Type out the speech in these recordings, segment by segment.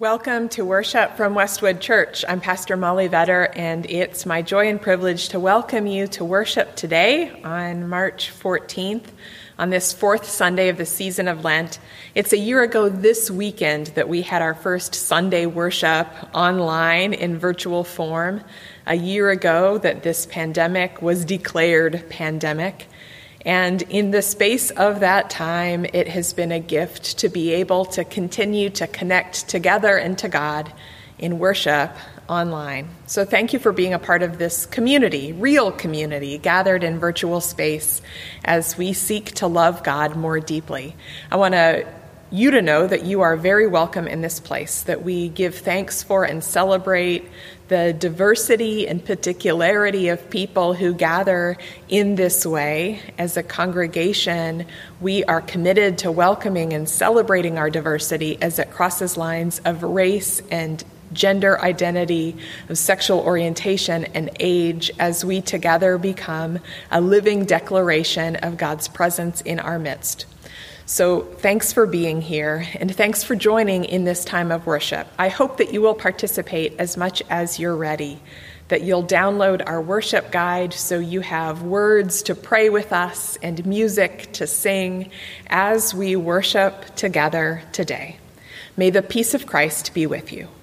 Welcome to worship from Westwood Church. I'm Pastor Molly Vetter, and it's my joy and privilege to welcome you to worship today on March 14th, on this fourth Sunday of the season of Lent. It's a year ago this weekend that we had our first Sunday worship online in virtual form. A year ago that this pandemic was declared pandemic. And in the space of that time, it has been a gift to be able to continue to connect together and to God in worship online. So thank you for being a part of this community, real community, gathered in virtual space as we seek to love God more deeply. I want you to know that you are very welcome in this place, that we give thanks for and celebrate the diversity and particularity of people who gather in this way. As a congregation, we are committed to welcoming and celebrating our diversity as it crosses lines of race and gender identity, of sexual orientation and age, as we together become a living declaration of God's presence in our midst. So thanks for being here, and thanks for joining in this time of worship. I hope that you will participate as much as you're ready, that you'll download our worship guide so you have words to pray with us and music to sing as we worship together today. May the peace of Christ be with you.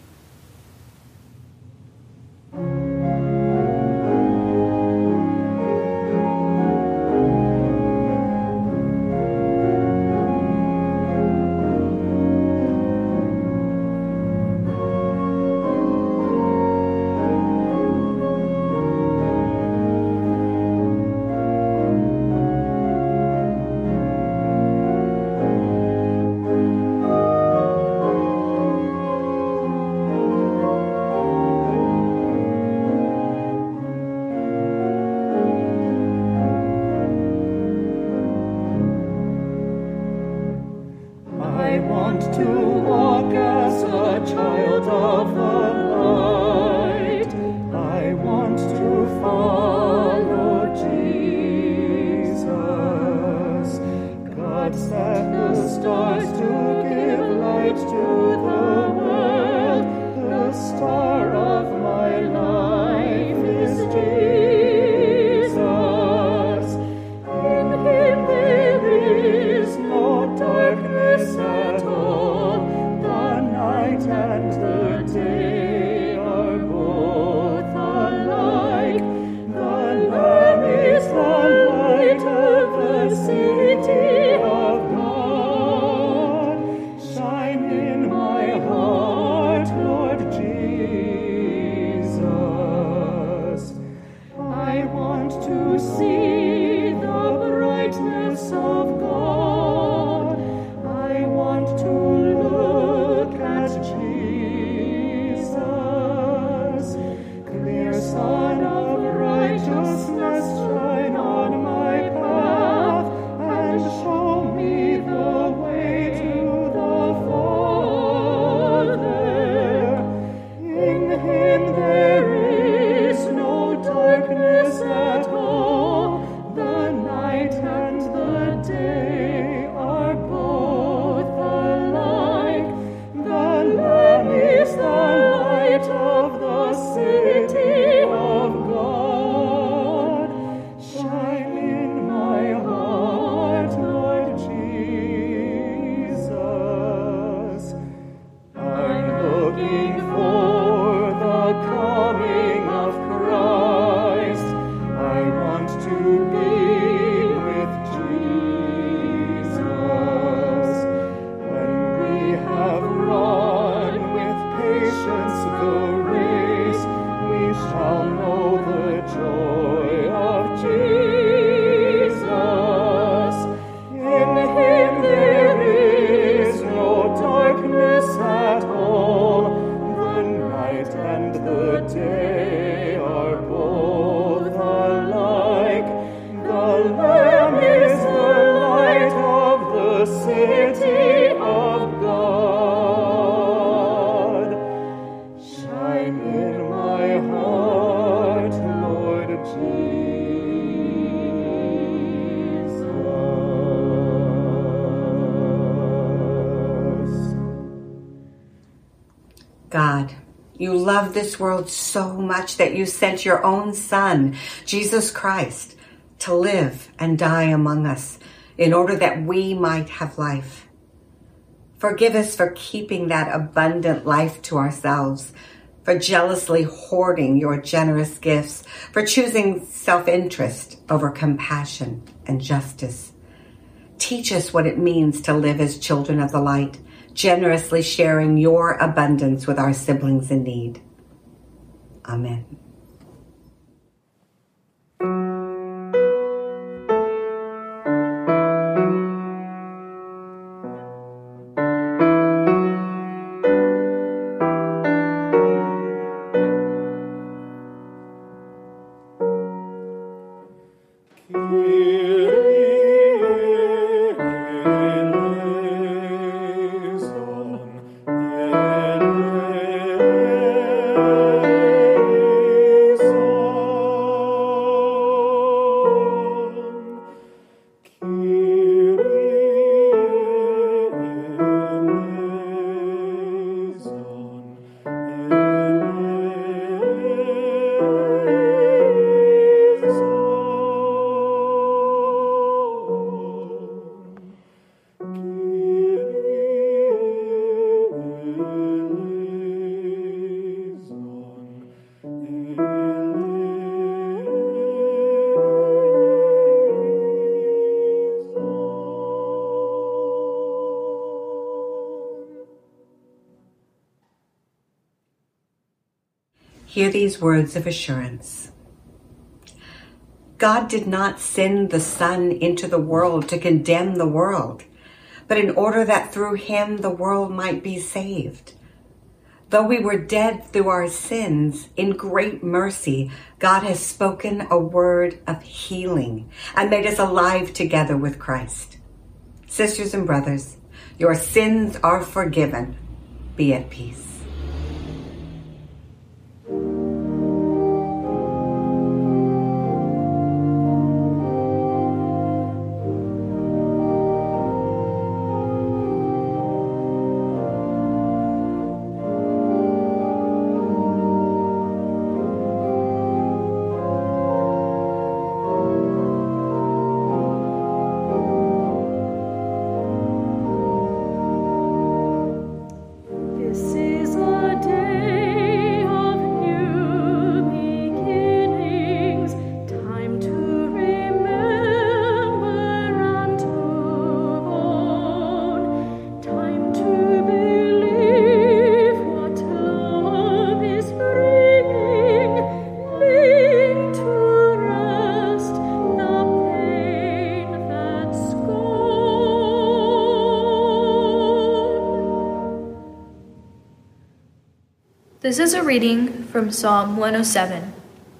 You love this world so much that you sent your own Son, Jesus Christ, to live and die among us in order that we might have life. Forgive us for keeping that abundant life to ourselves, for jealously hoarding your generous gifts, for choosing self-interest over compassion and justice. Teach us what it means to live as children of the light, generously sharing your abundance with our siblings in need. Amen. Hear these words of assurance. God did not send the Son into the world to condemn the world, but in order that through him the world might be saved. Though we were dead through our sins, in great mercy, God has spoken a word of healing and made us alive together with Christ. Sisters and brothers, your sins are forgiven. Be at peace. This is a reading from Psalm 107.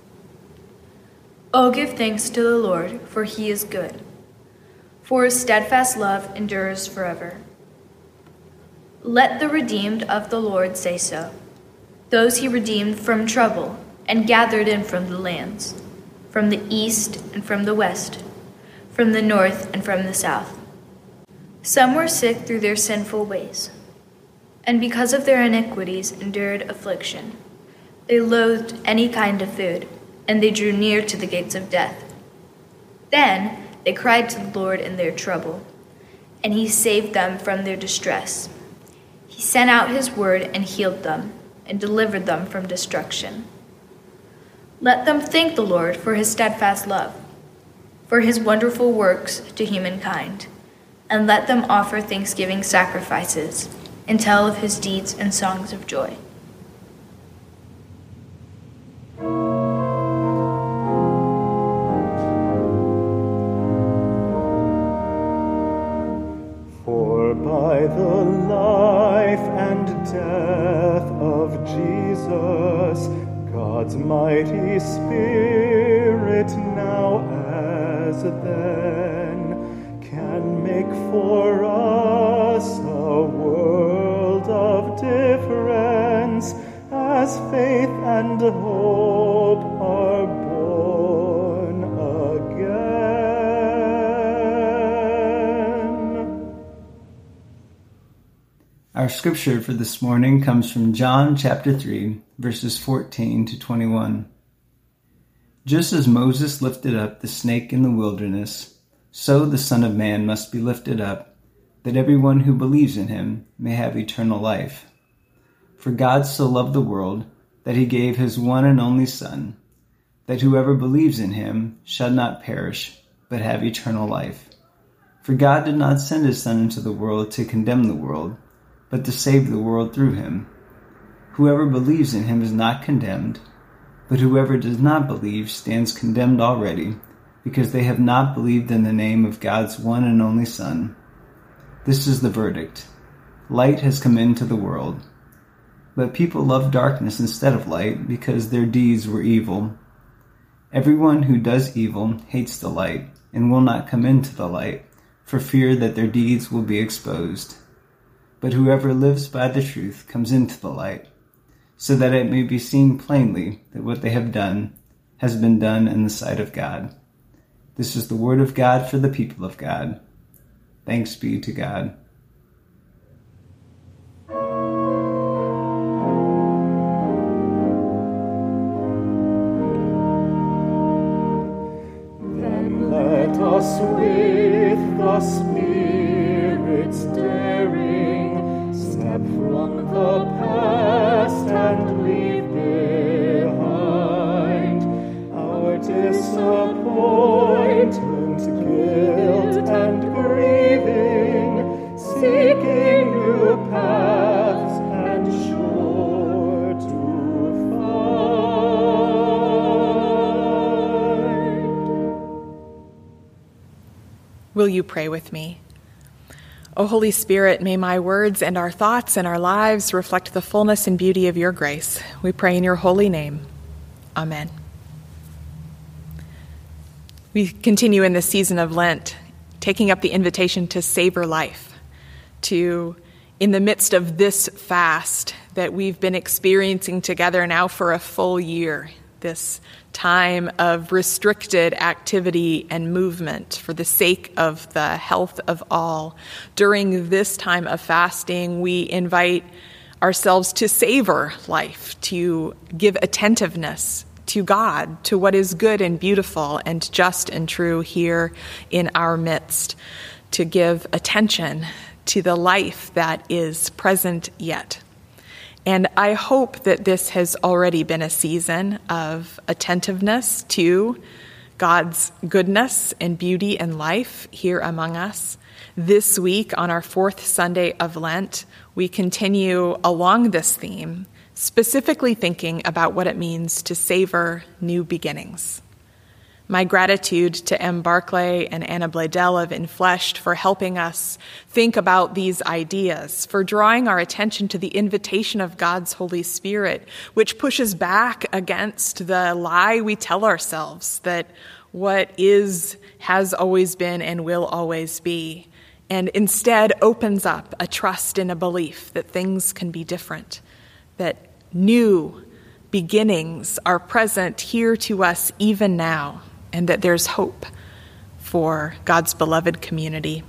Oh, give thanks to the Lord, for he is good, for his steadfast love endures forever. Let the redeemed of the Lord say so, those he redeemed from trouble and gathered in from the lands, from the east and from the west, from the north and from the south. Some were sick through their sinful ways, and because of their iniquities endured affliction. They loathed any kind of food, and they drew near to the gates of death. Then they cried to the Lord in their trouble, and he saved them from their distress. He sent out his word and healed them, and delivered them from destruction. Let them thank the Lord for his steadfast love, for his wonderful works to humankind, and let them offer thanksgiving sacrifices and tell of his deeds and songs of joy. For by the life and death of Jesus, God's mighty Spirit now as then can make for us a world of difference as faith and hope are born again. Our scripture for this morning comes from John chapter 3, verses 14 to 21. Just as Moses lifted up the snake in the wilderness, so the Son of Man must be lifted up, that everyone who believes in him may have eternal life. For God so loved the world that he gave his one and only Son, that whoever believes in him shall not perish, but have eternal life. For God did not send his Son into the world to condemn the world, but to save the world through him. Whoever believes in him is not condemned, but whoever does not believe stands condemned already, because they have not believed in the name of God's one and only Son. This is the verdict. Light has come into the world, but people love darkness instead of light because their deeds were evil. Everyone who does evil hates the light and will not come into the light, for fear that their deeds will be exposed. But whoever lives by the truth comes into the light, so that it may be seen plainly that what they have done has been done in the sight of God. This is the word of God for the people of God. Thanks be to God. Then let us with the Spirit's daring step from the past and leave behind our disappointment, guilt, and grieving, seeking new paths and sure to find. Will you pray with me? O Holy Spirit, may my words and our thoughts and our lives reflect the fullness and beauty of your grace. We pray in your holy name. Amen. We continue in this season of Lent, taking up the invitation to savor life, to, in the midst of this fast that we've been experiencing together now for a full year, this time of restricted activity and movement for the sake of the health of all. During this time of fasting, we invite ourselves to savor life, to give attentiveness to God, to what is good and beautiful and just and true here in our midst, to give attention to the life that is present yet. And I hope that this has already been a season of attentiveness to God's goodness and beauty and life here among us. This week, on our fourth Sunday of Lent, we continue along this theme, specifically thinking about what it means to savor new beginnings. My gratitude to M. Barclay and Anna Bladel of Infleshed for helping us think about these ideas, for drawing our attention to the invitation of God's Holy Spirit, which pushes back against the lie we tell ourselves that what is, has always been, and will always be, and instead opens up a trust and a belief that things can be different, that new beginnings are present here to us even now, and that there's hope for God's beloved community.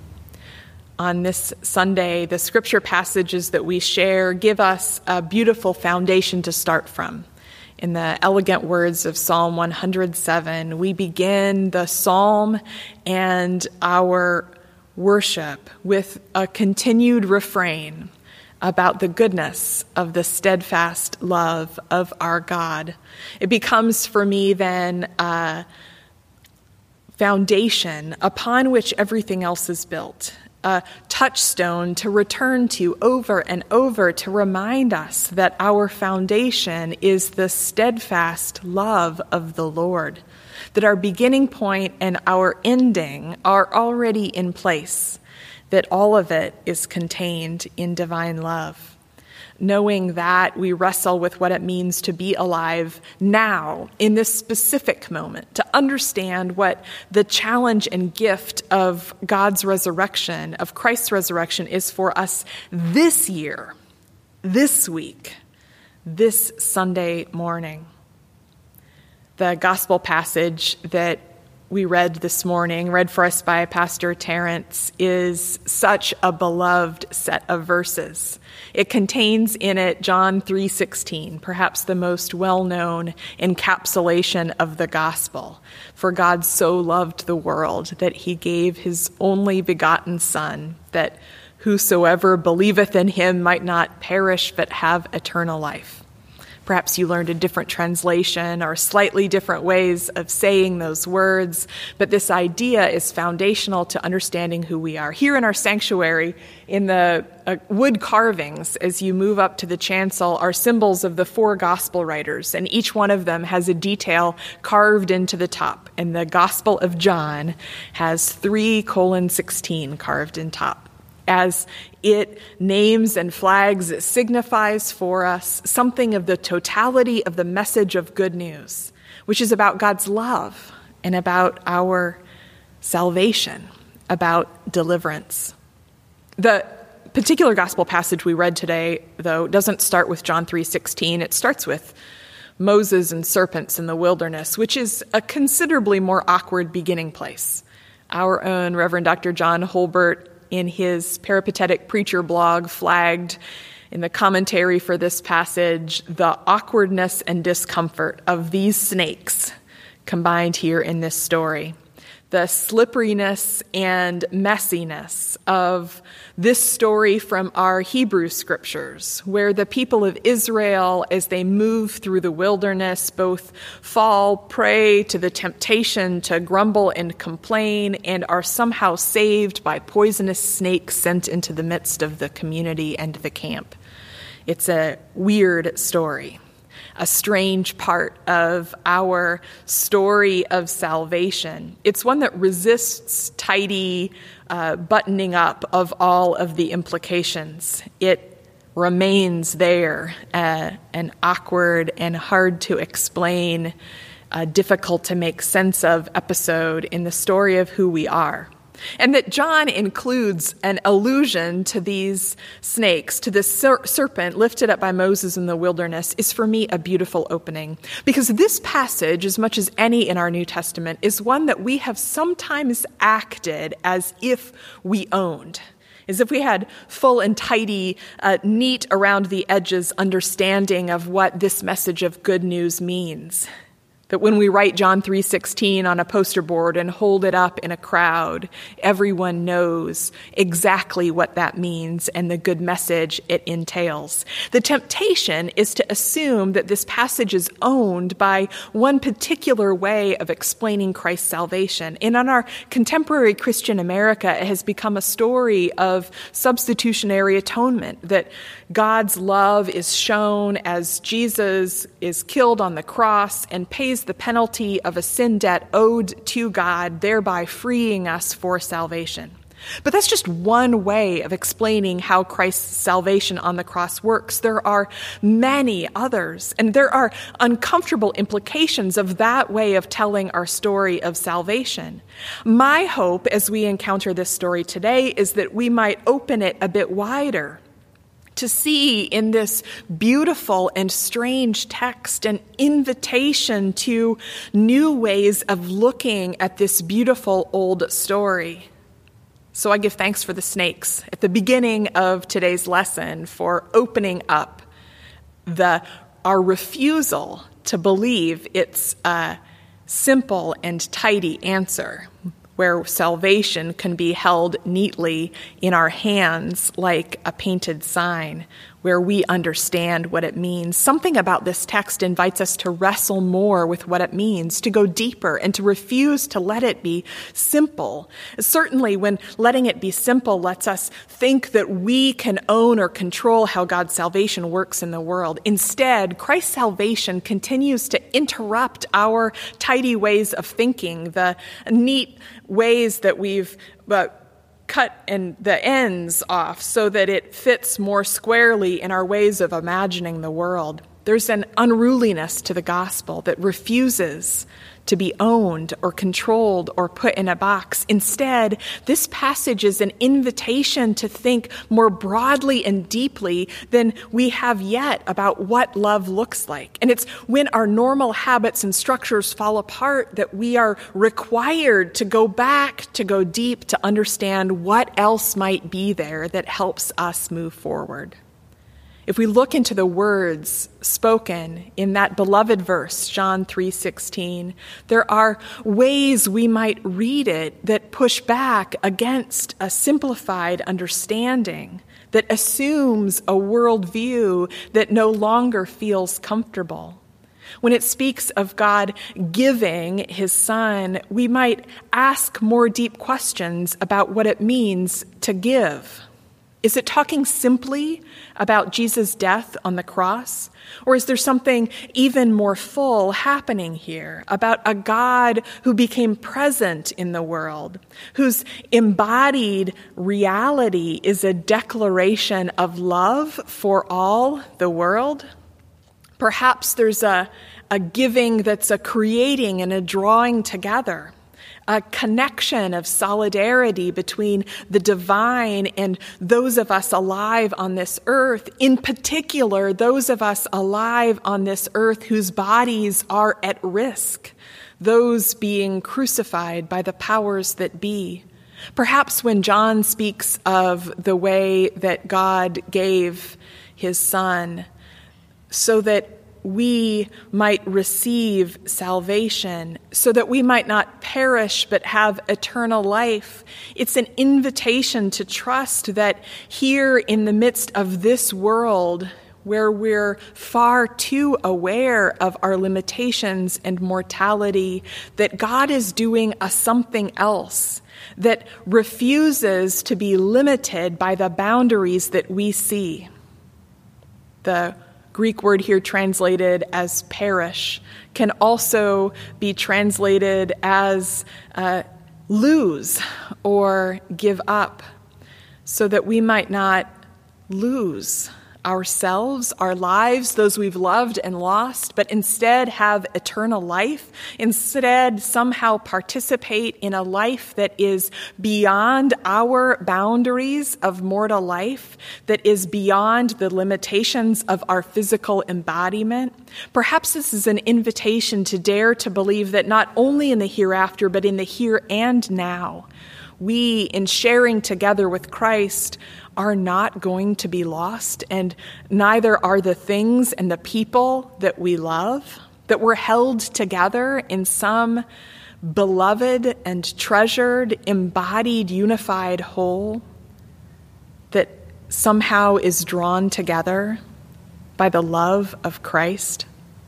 On this Sunday, the scripture passages that we share give us a beautiful foundation to start from. In the elegant words of Psalm 107, we begin the psalm and our worship with a continued refrain about the goodness of the steadfast love of our God. It becomes for me then a foundation upon which everything else is built, a touchstone to return to over and over to remind us that our foundation is the steadfast love of the Lord, that our beginning point and our ending are already in place, that all of it is contained in divine love. Knowing that, we wrestle with what it means to be alive now, in this specific moment, to understand what the challenge and gift of God's resurrection, of Christ's resurrection, is for us this year, this week, this Sunday morning. The gospel passage that we read this morning, read for us by Pastor Terrence, is such a beloved set of verses. It contains in it John 3:16, perhaps the most well-known encapsulation of the gospel. For God so loved the world that he gave his only begotten Son, that whosoever believeth in him might not perish but have eternal life. Perhaps you learned a different translation or slightly different ways of saying those words, but this idea is foundational to understanding who we are. Here in our sanctuary, in the wood carvings, as you move up to the chancel, are symbols of the 4 gospel writers, and each one of them has a detail carved into the top. And the Gospel of John has 3:16 carved in top. As it names and flags, it signifies for us something of the totality of the message of good news, which is about God's love and about our salvation, about deliverance. The particular gospel passage we read today, though, doesn't start with John 3:16. It starts with Moses and serpents in the wilderness, which is a considerably more awkward beginning place. Our own Reverend Dr. John Holbert, in his peripatetic preacher blog, flagged in the commentary for this passage the awkwardness and discomfort of these snakes combined here in this story. The slipperiness and messiness of this story from our Hebrew scriptures, where the people of Israel, as they move through the wilderness, both fall prey to the temptation to grumble and complain and are somehow saved by poisonous snakes sent into the midst of the community and the camp. It's a weird story, a strange part of our story of salvation. It's one that resists tidy buttoning up of all of the implications. It remains there, an awkward and hard to explain, difficult to make sense of episode in the story of who we are. And that John includes an allusion to these snakes, to the serpent lifted up by Moses in the wilderness, is for me a beautiful opening. Because this passage, as much as any in our New Testament, is one that we have sometimes acted as if we owned. As if we had full and tidy, neat around the edges understanding of what this message of good news means. That when we write John 3:16 on a poster board and hold it up in a crowd, everyone knows exactly what that means and the good message it entails. The temptation is to assume that this passage is owned by one particular way of explaining Christ's salvation. And in our contemporary Christian America, it has become a story of substitutionary atonement, that God's love is shown as Jesus is killed on the cross and pays the penalty of a sin debt owed to God, thereby freeing us for salvation. But that's just one way of explaining how Christ's salvation on the cross works. There are many others, and there are uncomfortable implications of that way of telling our story of salvation. My hope as we encounter this story today is that we might open it a bit wider, to see in this beautiful and strange text an invitation to new ways of looking at this beautiful old story. So I give thanks for the snakes at the beginning of today's lesson for opening up our refusal to believe it's a simple and tidy answer, where salvation can be held neatly in our hands like a painted sign, where we understand what it means. Something about this text invites us to wrestle more with what it means, to go deeper, and to refuse to let it be simple. Certainly, when letting it be simple lets us think that we can own or control how God's salvation works in the world. Instead, Christ's salvation continues to interrupt our tidy ways of thinking, the neat ways that we've cut and the ends off so that it fits more squarely in our ways of imagining the world. There's an unruliness to the gospel that refuses to be owned or controlled or put in a box. Instead, this passage is an invitation to think more broadly and deeply than we have yet about what love looks like. And it's when our normal habits and structures fall apart that we are required to go back, to go deep, to understand what else might be there that helps us move forward. If we look into the words spoken in that beloved verse, John 3:16, there are ways we might read it that push back against a simplified understanding that assumes a worldview that no longer feels comfortable. When it speaks of God giving his Son, we might ask more deep questions about what it means to give. Is it talking simply about Jesus' death on the cross? Or is there something even more full happening here about a God who became present in the world, whose embodied reality is a declaration of love for all the world? Perhaps there's a giving that's a creating and a drawing together, a connection of solidarity between the divine and those of us alive on this earth, in particular, those of us alive on this earth whose bodies are at risk, those being crucified by the powers that be. Perhaps when John speaks of the way that God gave his Son so that we might receive salvation, so that we might not perish but have eternal life. It's an invitation to trust that here in the midst of this world, where we're far too aware of our limitations and mortality, that God is doing a something else that refuses to be limited by the boundaries that we see. The Greek word here translated as perish can also be translated as lose or give up, so that we might not lose ourselves, our lives, those we've loved and lost, but instead have eternal life, instead somehow participate in a life that is beyond our boundaries of mortal life, that is beyond the limitations of our physical embodiment. Perhaps this is an invitation to dare to believe that not only in the hereafter, but in the here and now, we, in sharing together with Christ, are not going to be lost, and neither are the things and the people that we love, that we're held together in some beloved and treasured, embodied, unified whole that somehow is drawn together by the love of Christ.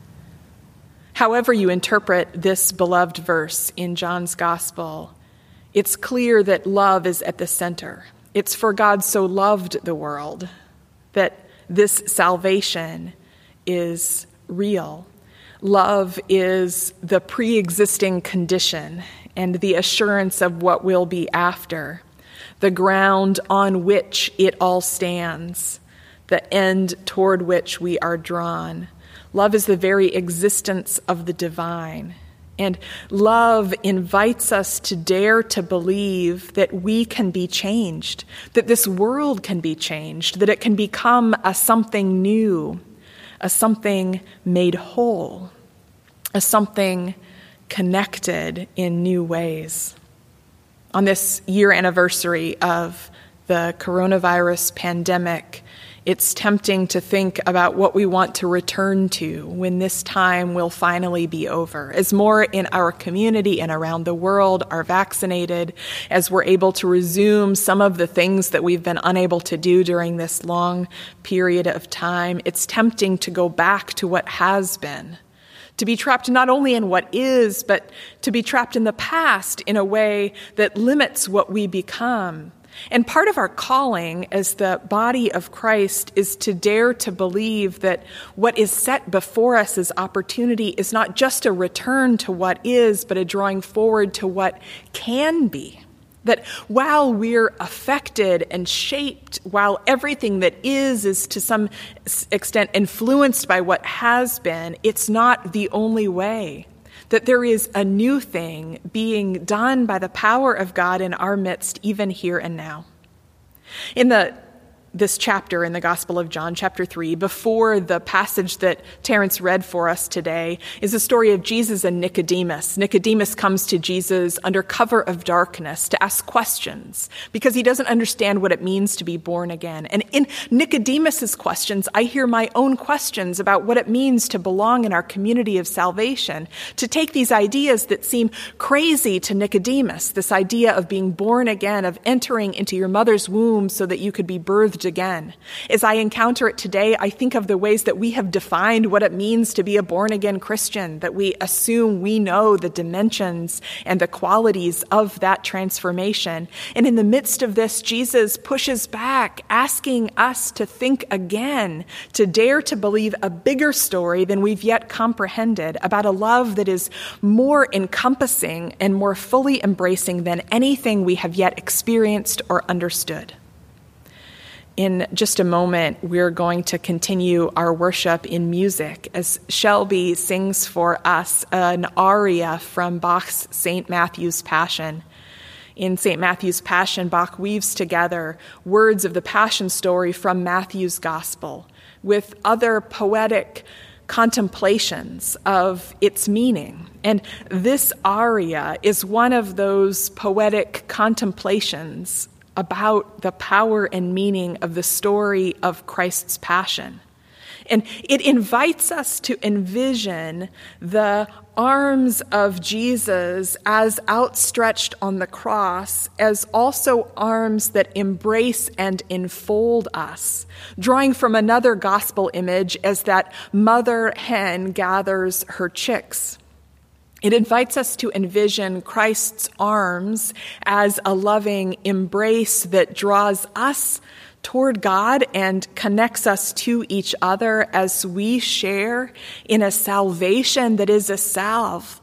However you interpret this beloved verse in John's Gospel, it's clear that love is at the center. It's for God so loved the world that this salvation is real. Love is the pre-existing condition and the assurance of what will be after, the ground on which it all stands, the end toward which we are drawn. Love is the very existence of the divine. And love invites us to dare to believe that we can be changed, that this world can be changed, that it can become a something new, a something made whole, a something connected in new ways. On this year anniversary of the coronavirus pandemic, it's tempting to think about what we want to return to when this time will finally be over. As more in our community and around the world are vaccinated, as we're able to resume some of the things that we've been unable to do during this long period of time, it's tempting to go back to what has been, to be trapped not only in what is, but to be trapped in the past in a way that limits what we become. And part of our calling as the body of Christ is to dare to believe that what is set before us as opportunity is not just a return to what is, but a drawing forward to what can be, That while we're affected and shaped, while everything that is to some extent influenced by what has been, it's not the only way. That there is a new thing being done by the power of God in our midst, even here and now. In this chapter in the Gospel of John, chapter 3, before the passage that Terrence read for us today, is the story of Jesus and Nicodemus. Nicodemus comes to Jesus under cover of darkness to ask questions because he doesn't understand what it means to be born again. And in Nicodemus's questions, I hear my own questions about what it means to belong in our community of salvation, to take these ideas that seem crazy to Nicodemus, this idea of being born again, of entering into your mother's womb so that you could be birthed again. As I encounter it today, I think of the ways that we have defined what it means to be a born-again Christian, that we assume we know the dimensions and the qualities of that transformation. And in the midst of this, Jesus pushes back, asking us to think again, to dare to believe a bigger story than we've yet comprehended, about a love that is more encompassing and more fully embracing than anything we have yet experienced or understood. In just a moment, we're going to continue our worship in music as Shelby sings for us an aria from Bach's St. Matthew's Passion. In St. Matthew's Passion, Bach weaves together words of the Passion story from Matthew's Gospel with other poetic contemplations of its meaning. And this aria is one of those poetic contemplations about the power and meaning of the story of Christ's passion. And it invites us to envision the arms of Jesus as outstretched on the cross as also arms that embrace and enfold us, drawing from another gospel image as that mother hen gathers her chicks. It invites us to envision Christ's arms as a loving embrace that draws us toward God and connects us to each other as we share in a salvation that is a salve,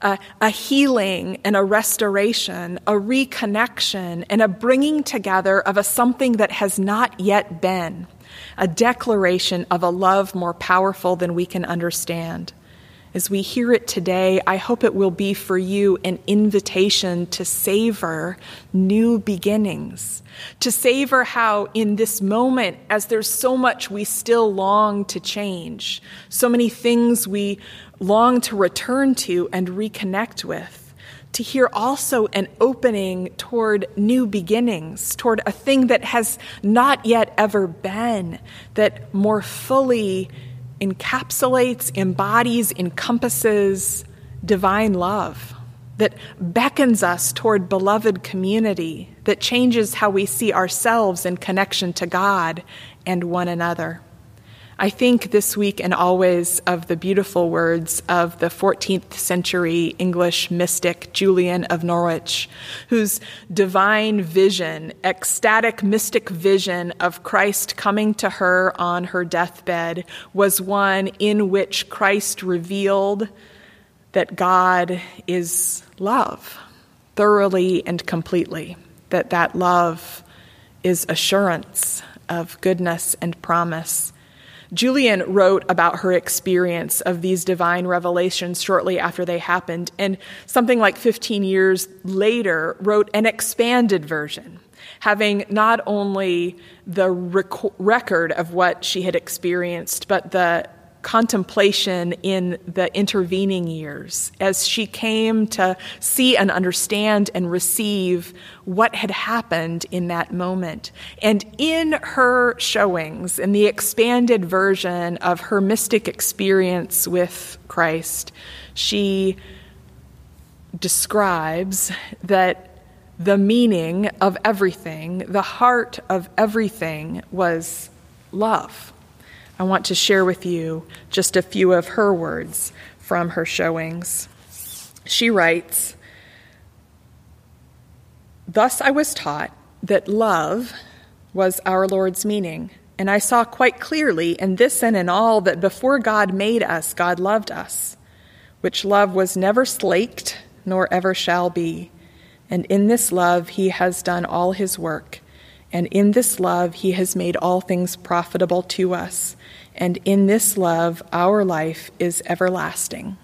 a healing and a restoration, a reconnection, and a bringing together of a something that has not yet been, a declaration of a love more powerful than we can understand. As we hear it today, I hope it will be for you an invitation to savor new beginnings, to savor how in this moment, as there's so much we still long to change, so many things we long to return to and reconnect with, to hear also an opening toward new beginnings, toward a thing that has not yet ever been, that more fully encapsulates, embodies, encompasses divine love, that beckons us toward beloved community, that changes how we see ourselves in connection to God and one another. I think this week and always of the beautiful words of the 14th century English mystic Julian of Norwich, whose divine vision, ecstatic mystic vision of Christ coming to her on her deathbed was one in which Christ revealed that God is love, thoroughly and completely, that love is assurance of goodness and promise. Julian wrote about her experience of these divine revelations shortly after they happened, and something like 15 years later wrote an expanded version, having not only the record of what she had experienced, but the contemplation in the intervening years as she came to see and understand and receive what had happened in that moment. And in her showings, in the expanded version of her mystic experience with Christ, she describes that the meaning of everything, the heart of everything, was love. I want to share with you just a few of her words from her showings. She writes, "Thus I was taught that love was our Lord's meaning, and I saw quite clearly in this and in all that before God made us, God loved us, which love was never slaked nor ever shall be. And in this love he has done all his work. And in this love he has made all things profitable to us. And in this love our life is everlasting.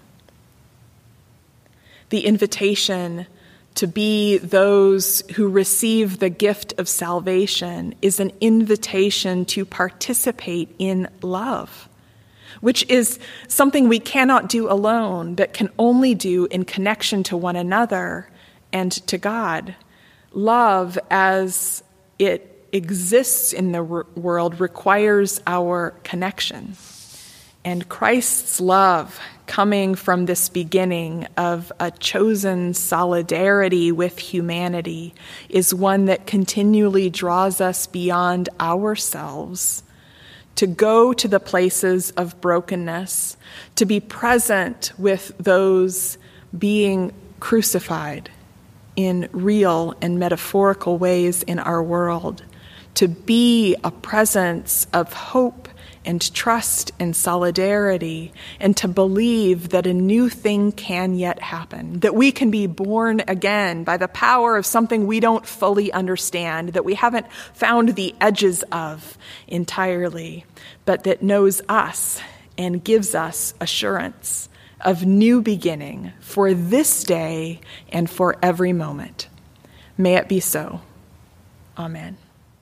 The invitation to be those who receive the gift of salvation is an invitation to participate in love, which is something we cannot do alone, but can only do in connection to one another and to God. Love, as it exists in the world, requires our connection. And Christ's love, coming from this beginning of a chosen solidarity with humanity, is one that continually draws us beyond ourselves, to go to the places of brokenness, to be present with those being crucified in real and metaphorical ways in our world, to be a presence of hope and trust and solidarity, and to believe that a new thing can yet happen, that we can be born again by the power of something we don't fully understand, that we haven't found the edges of entirely, but that knows us and gives us assurance of new beginning for this day and for every moment. May it be so. Amen.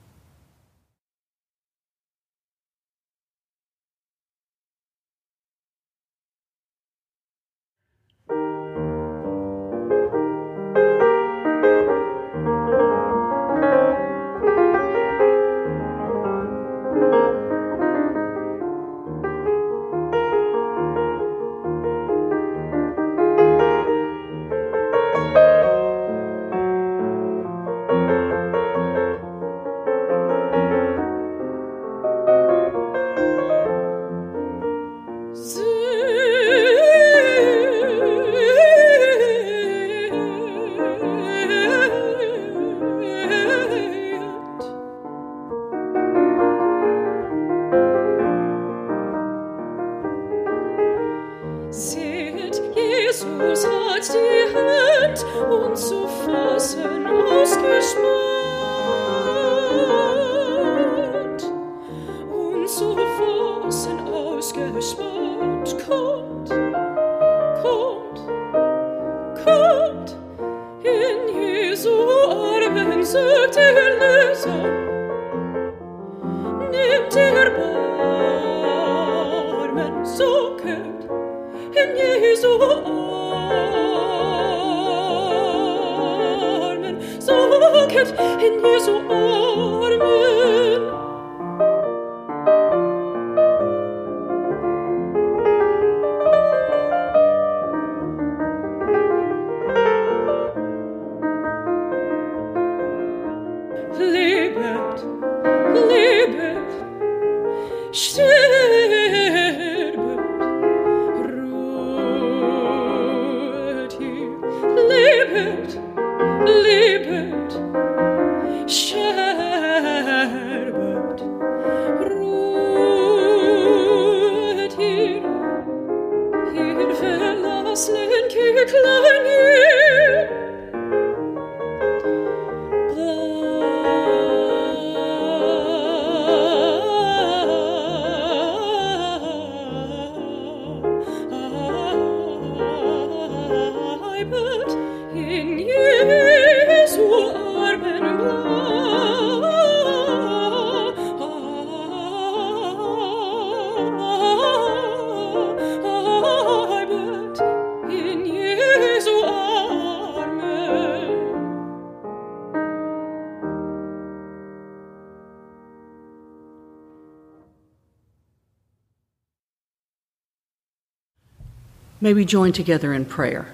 May we join together in prayer.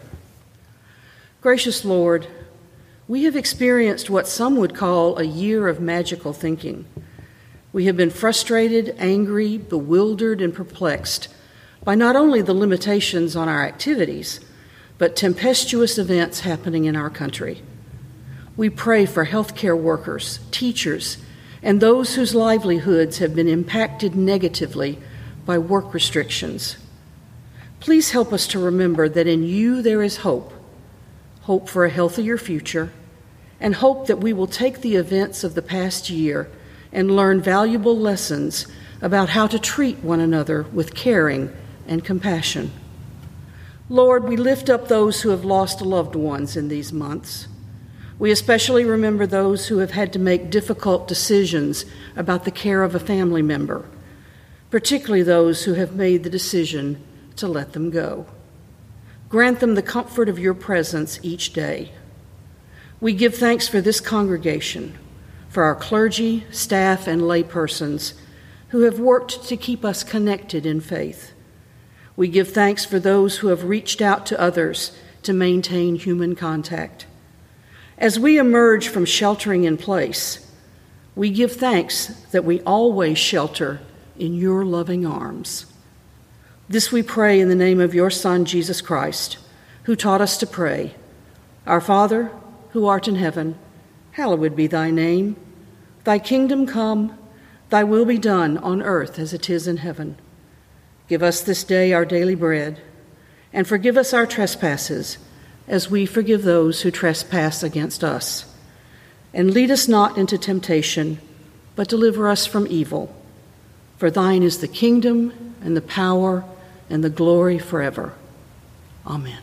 Gracious Lord, we have experienced what some would call a year of magical thinking. We have been frustrated, angry, bewildered, and perplexed by not only the limitations on our activities, but tempestuous events happening in our country. We pray for healthcare workers, teachers, and those whose livelihoods have been impacted negatively by work restrictions. Please help us to remember that in you there is hope, hope for a healthier future, and hope that we will take the events of the past year and learn valuable lessons about how to treat one another with caring and compassion. Lord, we lift up those who have lost loved ones in these months. We especially remember those who have had to make difficult decisions about the care of a family member, particularly those who have made the decision to let them go. Grant them the comfort of your presence each day. We give thanks for this congregation, for our clergy, staff, and laypersons who have worked to keep us connected in faith. We give thanks for those who have reached out to others to maintain human contact. As we emerge from sheltering in place, we give thanks that we always shelter in your loving arms. This we pray in the name of your Son, Jesus Christ, who taught us to pray, Our Father, who art in heaven, hallowed be thy name. Thy kingdom come, thy will be done on earth as it is in heaven. Give us this day our daily bread, and forgive us our trespasses, as we forgive those who trespass against us. And lead us not into temptation, but deliver us from evil. For thine is the kingdom and the power and the glory forever. Amen.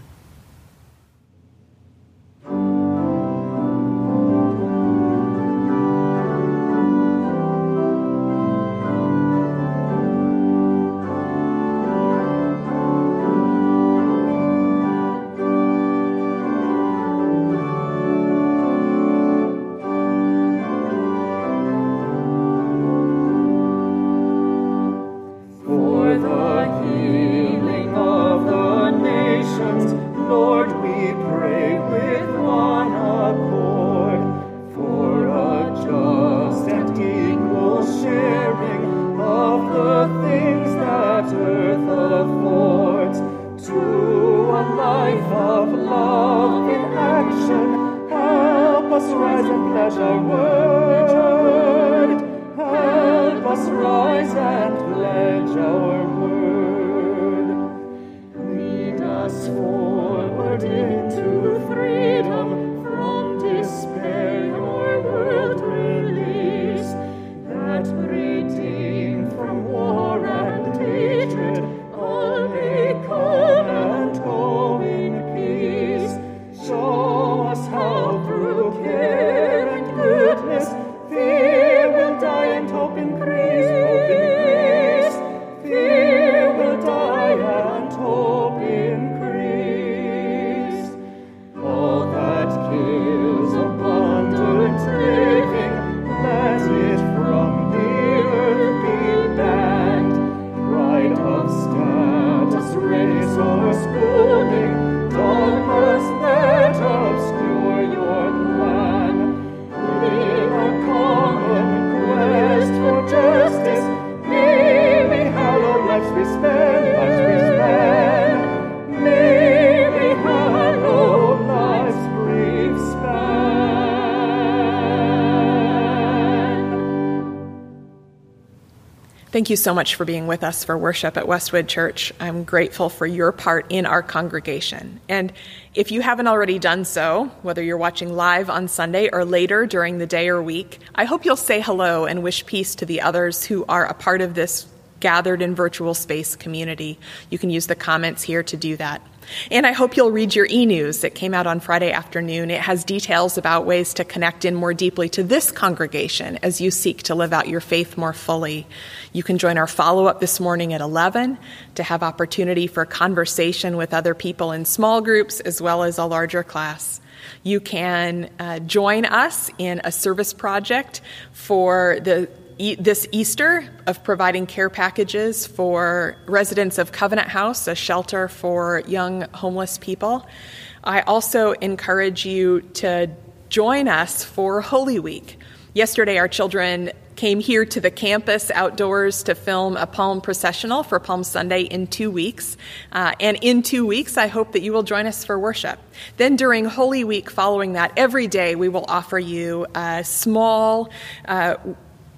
Thank you so much for being with us for worship at Westwood Church. I'm grateful for your part in our congregation. And if you haven't already done so, whether you're watching live on Sunday or later during the day or week, I hope you'll say hello and wish peace to the others who are a part of this gathered in virtual space community. You can use the comments here to do that. And I hope you'll read your e-news that came out on Friday afternoon. It has details about ways to connect in more deeply to this congregation as you seek to live out your faith more fully. You can join our follow-up this morning at 11 to have opportunity for conversation with other people in small groups as well as a larger class. You can join us in a service project for this Easter of providing care packages for residents of Covenant House, a shelter for young homeless people. I also encourage you to join us for Holy Week. Yesterday, our children came here to the campus outdoors to film a Palm processional for Palm Sunday in 2 weeks. And in 2 weeks, I hope that you will join us for worship. Then during Holy Week following that, every day we will offer you a small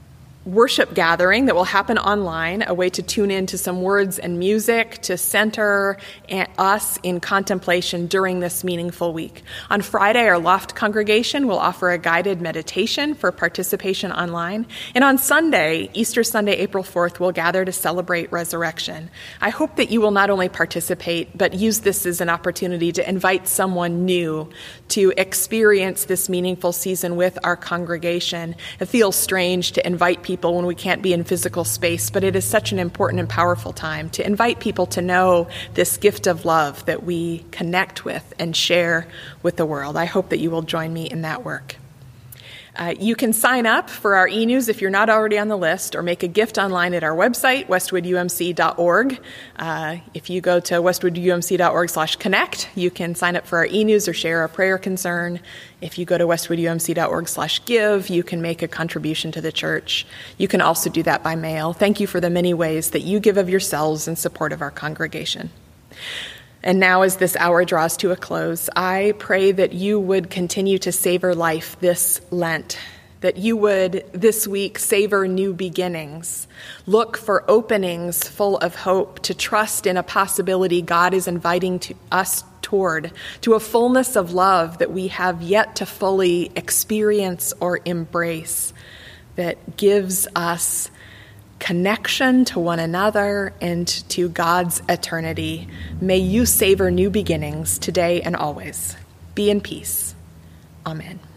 worship gathering that will happen online, a way to tune in to some words and music to center us in contemplation during this meaningful week. On Friday, our Loft congregation will offer a guided meditation for participation online. And on Sunday, Easter Sunday, April 4th, we'll gather to celebrate resurrection. I hope that you will not only participate, but use this as an opportunity to invite someone new to experience this meaningful season with our congregation. It feels strange to invite people when we can't be in physical space, but it is such an important and powerful time to invite people to know this gift of love that we connect with and share with the world. I hope that you will join me in that work. You can sign up for our e-news if you're not already on the list, or make a gift online at our website, westwoodumc.org. If you go to westwoodumc.org/connect, you can sign up for our e-news or share a prayer concern. If you go to westwoodumc.org/give, you can make a contribution to the church. You can also do that by mail. Thank you for the many ways that you give of yourselves in support of our congregation. And now, as this hour draws to a close, I pray that you would continue to savor life this Lent, that you would this week savor new beginnings, look for openings full of hope, to trust in a possibility God is inviting us toward, to a fullness of love that we have yet to fully experience or embrace, that gives us connection to one another and to God's eternity. May you savor new beginnings today and always. Be in peace. Amen.